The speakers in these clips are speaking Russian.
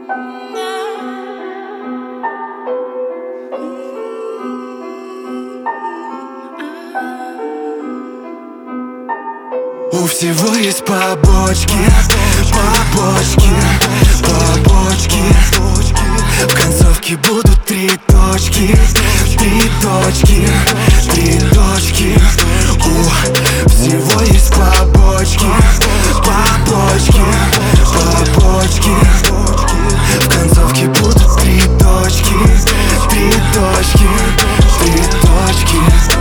У всего есть побочки, побочки, побочки. В концовке будут три точки, три точки, три точки. У всего есть побочки, побочки, побочки. В концовке будут три точки, три точки, три точки.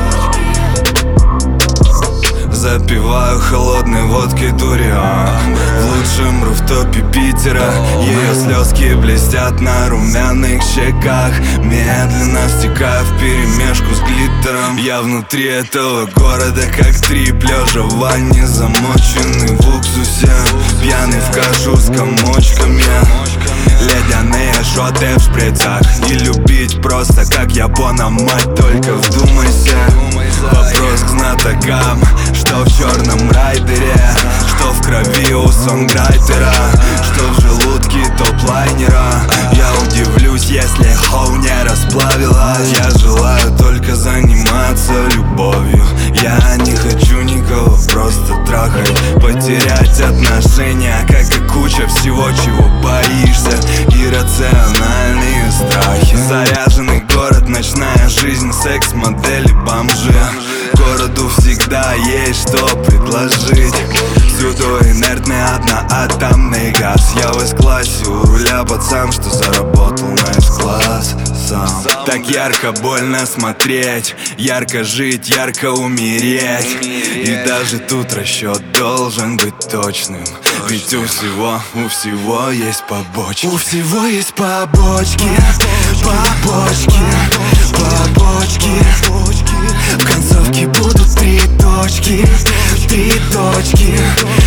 Запиваю холодной водкой дуриан в лучшем руфтопе Питера. Ее слезки блестят на румяных щеках, медленно стекая вперемешку с глиттером. Я внутри этого города, как трип, лежа в ванне, замоченный в уксусе. Пьяный вхожу с комочками, ледяные шоты в шприцах. И любить просто как япона, мать, только вдумайся. Вопрос к знатокам, что в черном райдере, что в крови у сонграйтера, что в желудке топ-лайнера. Я удивлюсь, если хоу не расплавилась. Я желаю только заниматься любовью. Я не хочу никого просто трахать, потерять отношения, как и куча всего, чего боишься. Иррациональные страхи. Заряженный город, ночная жизнь, секс-модели, бомжи. Городу всегда есть что предложить. Всюду инертный одноатомный газ. Я в S-классе у руля пацан, что заработал на S-класс сам. Так ярко больно смотреть, ярко жить, ярко умереть. И даже тут расчет должен быть точным, ведь у всего есть побочки. У всего есть побочки, побочки, побочки. В концовке будут три точки, три точки,